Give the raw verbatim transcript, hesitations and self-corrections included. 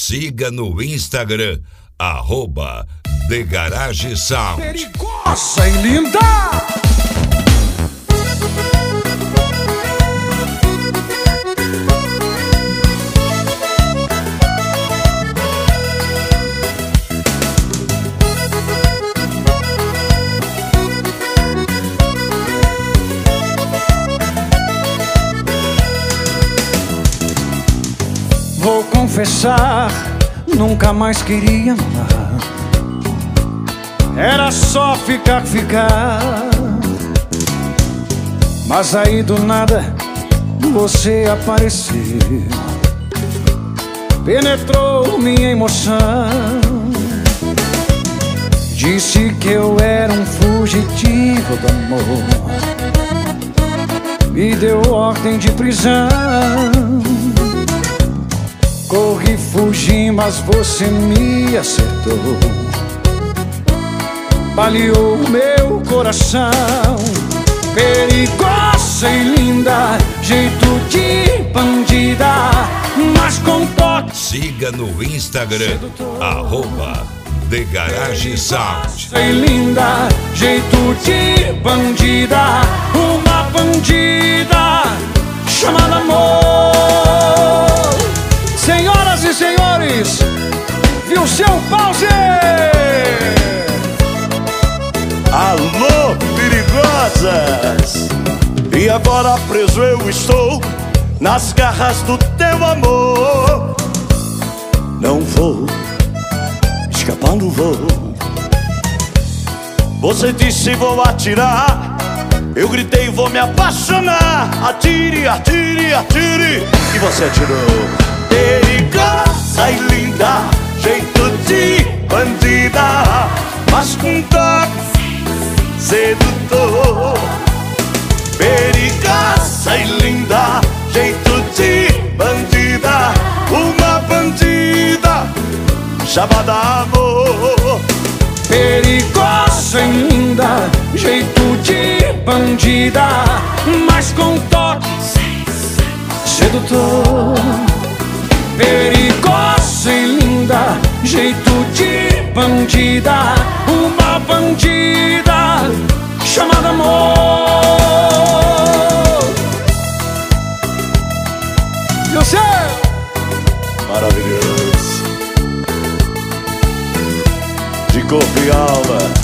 Siga no Instagram, arroba The Garage Sound. Perigosa e linda! Vou confessar, nunca mais queria amar. Era só ficar, ficar. Mas aí do nada você apareceu, penetrou minha emoção. Disse que eu era um fugitivo do amor, me deu ordem de prisão. Corri, fugi, mas você me acertou, baleou meu coração. Perigosa e linda, jeito de bandida, mas com toque. Siga no Instagram, arroba The Garage Sound. E linda, jeito de bandida, uma bandida chamada amor. Senhoras e senhores, viu seu pause? Alô, perigosas! E agora preso eu estou nas garras do teu amor. Não vou, escapar não vou. Você disse vou atirar, eu gritei vou me apaixonar. Atire, atire, atire, e você atirou. Perigosa e linda, jeito de bandida, mas com toque sedutor. Perigosa e linda, jeito de bandida, uma bandida chamada amor. Perigosa e linda, jeito de bandida, mas com toque sedutor. Perigosa e linda, jeito de bandida, uma bandida chamada amor. E o céu? Maravilhoso. De corpo e alma.